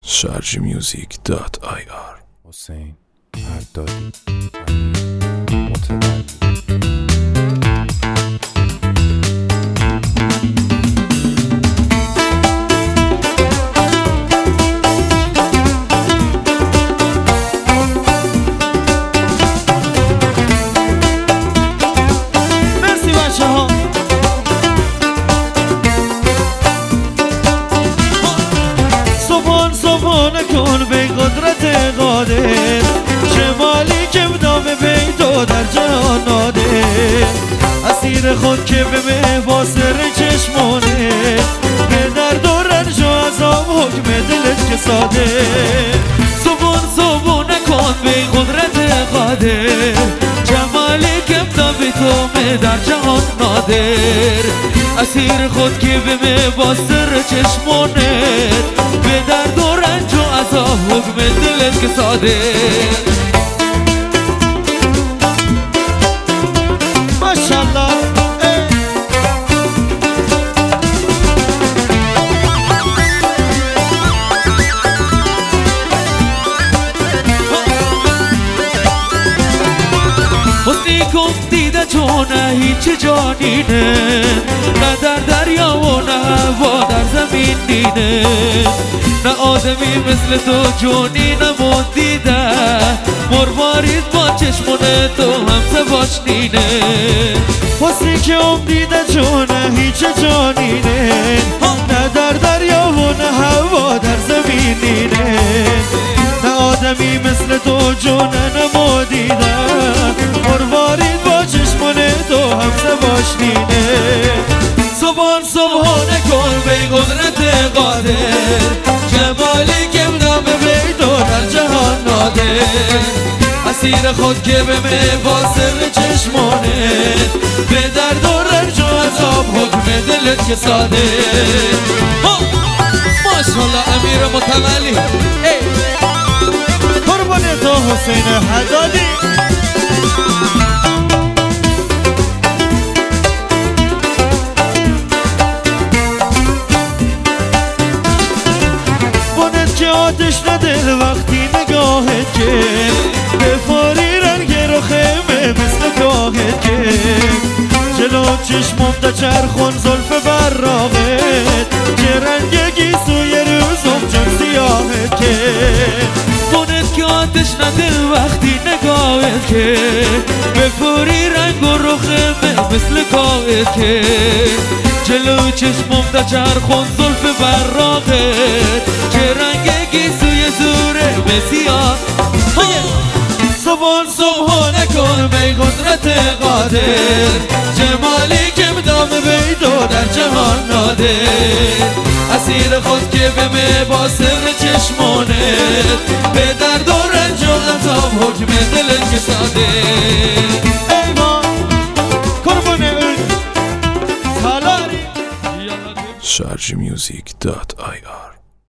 sharjmusic.ir حسین اردادی متولد نکن به قدرت قادر شمالی که دام پیدا در جهان نادر اسیر خود که به با سر چشمانه به درد و رنج و عذاب حکم دلت که ساده صبون نکن به قدرت قادر جمالی که دام تو در جهان نادر اسیر خود که به با سر چشمانه به درد و رنج و عذاب حکم دلت که ساده ماشاءالله حسنی کن دیده چونه هیچ جانینه نه در دریا و نه هوا در زمین دینه نه آدمی مثل تو جونی نمون دیده مروارید با چشمونه تو هم سواش نینه حسنی که دیده چونه هیچ جانینه نه در دریا و نه هوا در زمین دینه نه آدمی مثل تو جونه نمون دیده مروارید با چشمونه تو هم سواش نینه صبحانه کن به قدرت قادر جمالی که نام بیدو در جهان نادر اسیر خود که به با سر چشمانه به درد و رنج و عذاب حکم دلت که ساده ماشاءالله امیر متولی قربان تو حسین اردادی آتش ندل وقتی نگاهت که بفاری رنگ رو خیمه مثل گاهت که جلو چشمم تا چرخون زلف براغت که رنگ گیسوی روزم چون سیاهت که خونت که آتش ندل وقتی نگاهت که بفاری رنگ رو خیمه مثل گاهت که جلو چشمم تا چرخون زلف براغت که رنگ گیسوی زوره بسیار صبحانه کن به قدرت قادر جمالی که دام بیدو در جهان نادر اسیر خود که به با سر چشمانه به درد و رنج و عذاب حکم دلت که ساده ایمان قربان اون سالاری sharjmusic.ir